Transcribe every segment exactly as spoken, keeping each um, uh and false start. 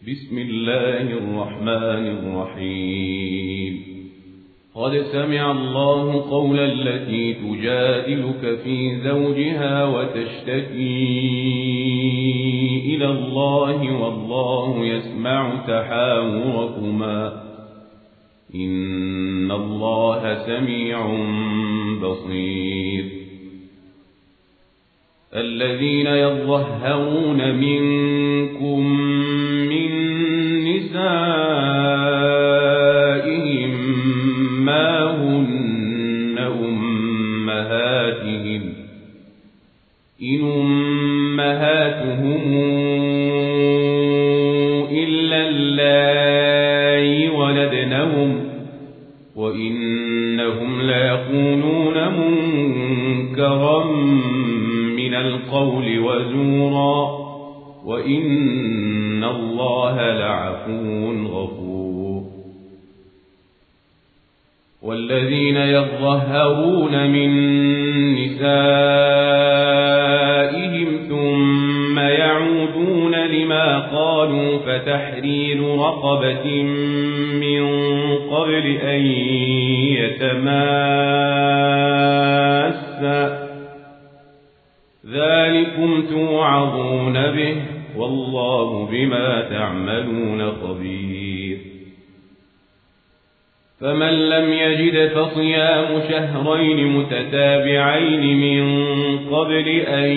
بسم الله الرحمن الرحيم قد سمع الله قول التي تجادلك في زوجها وتشتكي إلى الله والله يسمع تحاوركما إن الله سميع بصير الذين يظهرون منكم من نسائهم ما هن أمهاتهم إن أمهاتهم إلا اللائي ولدنهم وإنهم ليقولون منكرا من القول وزورا وإن الله لعفو غفور والذين يظهرون من نسائهم ثم يعودون لما قالوا فتحرير رقبة من قبل أن يتماسا ذلكم توعظون به والله بما تعملون خبير فمن لم يجد فصيام شهرين متتابعين من قبل أن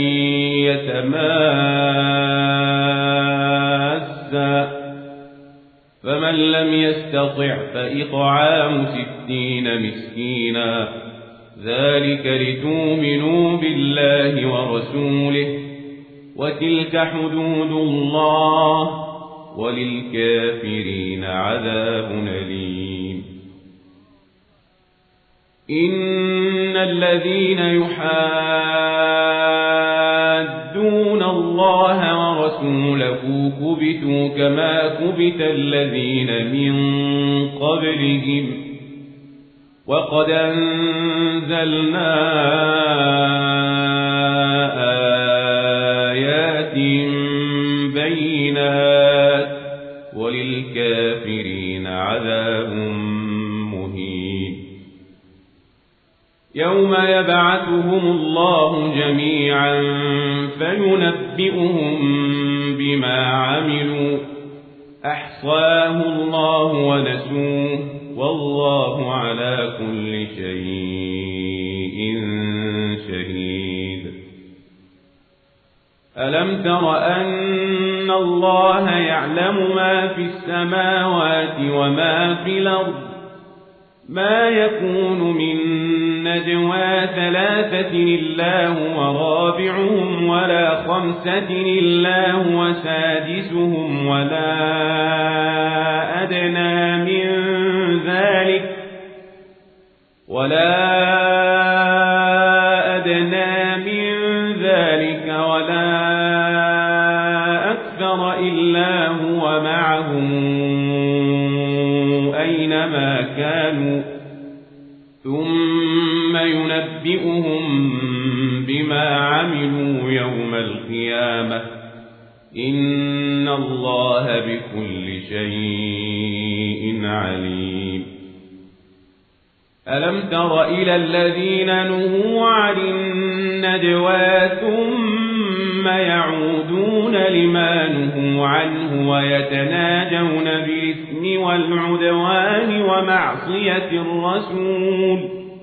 يتماسا فمن لم يستطع فإطعام ستين مسكينا ذلك لتؤمنوا بالله ورسوله وتلك حدود الله وللكافرين عذاب أليم إن الذين يحادون الله ورسوله كبتوا كما كبت الذين من قبلهم وقد أنزلنا آيات بينات وللكافرين عذاب مهين يوم يبعثهم الله جميعا فينبئهم بما عملوا أحصاه الله ونسوه والله على كل شيء شهيد ألم تر أن الله يعلم ما في السماوات وما في الأرض ما يكون من نجوى ثلاثة إلا هو رابعهم ولا خمسة إلا هو سادسهم ولا أدنى من ذلك ولا أدنى من ذلك ولا أكثر إلا هو معهم أينما كانوا ثم ينبئهم بما عملوا يوم القيامة إن الله بكل شيء عليم ألم تر إلى الذين نهوا عن النجوى ثم يعودون لما نهوا عنه ويتناجون بالإثم والعدوان ومعصية الرسول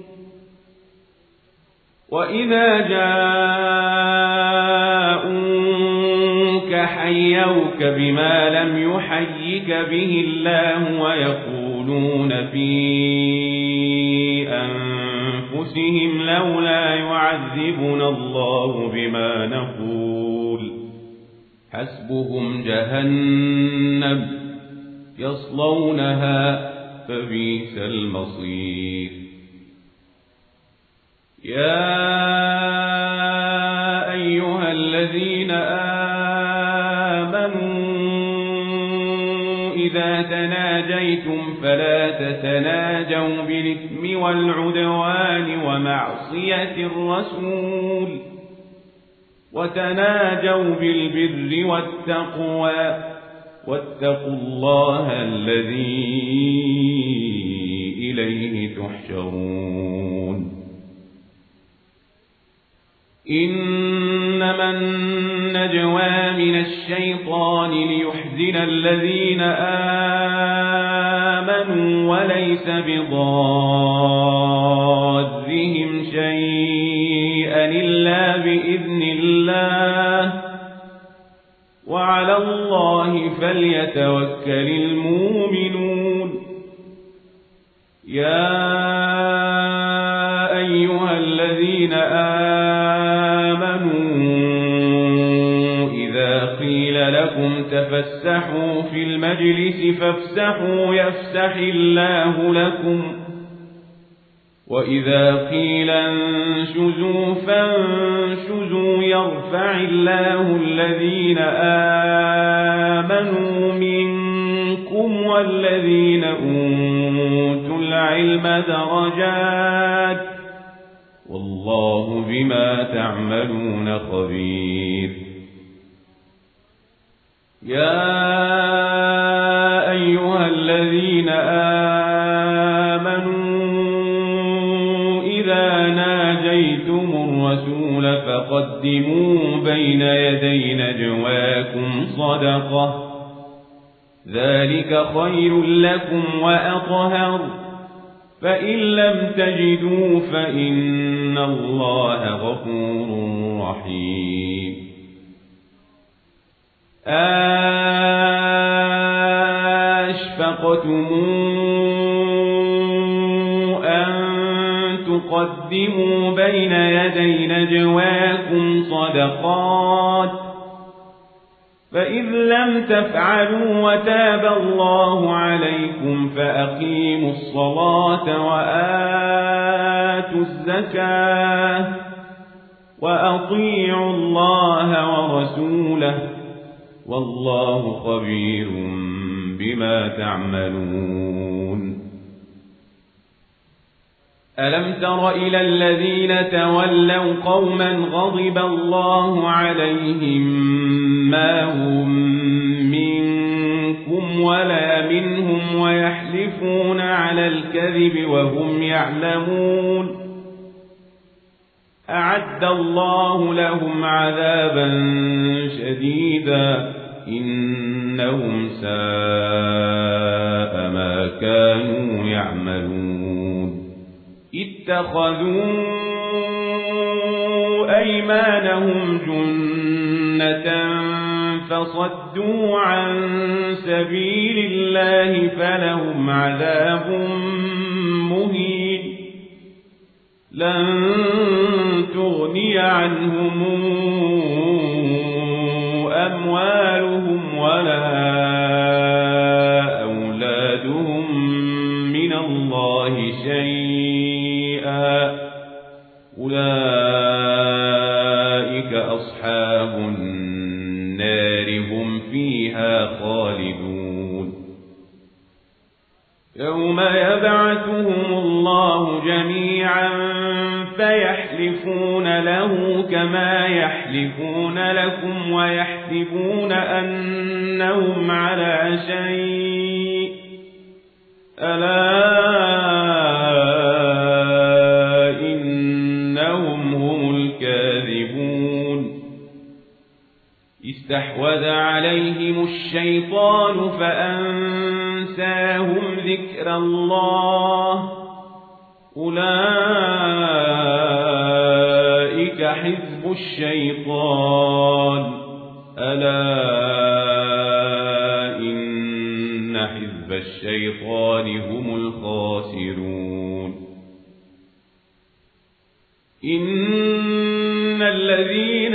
وإذا جاءوك حيوك بما لم يحيك به الله ويقولون في أنفسهم لولا يعذبنا الله بما نقول حسبهم جهنم يصلونها فبئس المصير يا أيها الذين آمنوا إذا تناجيتم فلا تتناجوا بالإثم والعدوان ومعصية الرسول وتناجوا بالبر والتقوى واتقوا الله الذي إليه تحشرون إنما النجوى من الشيطان ليحزن الذين آمنوا وليس بضارهم شيئا إلا بإذن الله وعلى الله فليتوكل المؤمنون يا أيها الذين آمنوا إذا قيل لكم تفسحوا في المجلس فافسحوا يفسح الله لكم وإذا قيل انشزوا فانشزوا يرفع الله الذين آمنوا منكم والذين أوتوا العلم درجات والله بما تعملون خبير يا أيها الذين آمنوا إذا ناجيتم الرسول فقدموا بين يدي نجواكم صدقة ذلك خير لكم وأطهر فإن لم تجدوا فإن الله غفور رحيم أشفقتم أن تقدموا بين يدي نجواكم صدقات فإذ لم تفعلوا وتاب الله عليكم فأقيموا الصلاة وآتوا الزكاة وأطيعوا الله ورسوله والله خبير بما تعملون ألم تر إلى الذين تولوا قوما غضب الله عليهم ما هم منكم ولا منهم ويحلفون على الكذب وهم يعلمون أعد الله لهم عذابا شديدا إنهم ساء ما كانوا يعملون اتخذوا أيمانهم جنة فصدوا عن سبيل الله فلهم عذاب مهين لن تغني عنهم أموالهم ولا أولادهم من الله شيئا أولئك أصحاب النار هم فيها خالدون يوم يبعثهم الله جميعا فيحلفون له كما يحلفون لكم ويحسبون أنهم على شيء ألا إنهم هم الكاذبون استحوذ عليهم الشيطان فأنساهم ذكر الله أولئك حزب الشيطان ألا إن حزب الشيطان هم الخاسرون إن الذين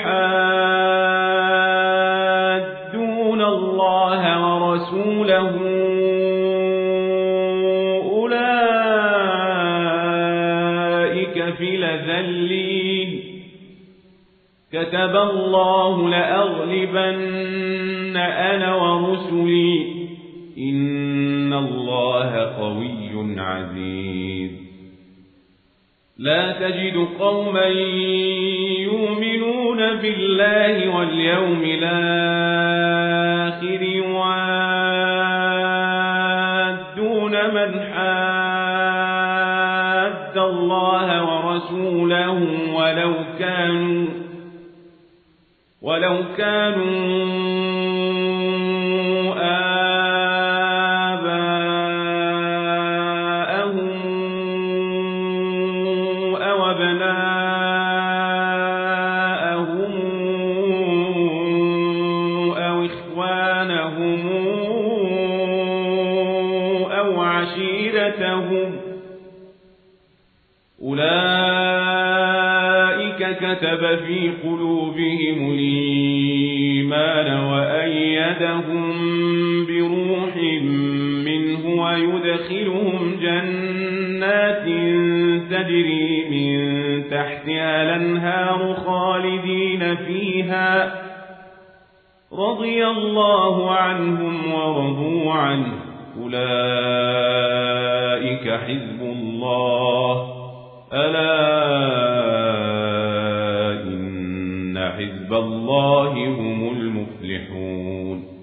يحادون الله ورسوله في لذلين كتب الله لأغلبن أنا ورسلي إن الله قوي عزيز لا تجد قوما يؤمنون بالله واليوم الآخر الله ورسوله ولو كانوا ولو كانوا آباءهم أو أبناءهم أو إخوانهم أو عشيرتهم أولئك كتب في قلوبهم الإيمان وأيدهم بروح منه ويدخلهم جنات تجري من تحتها الأنهار خالدين فيها رضي الله عنهم ورضوا عنه أولئك حزب الله ألا إن حزب الله هم المفلحون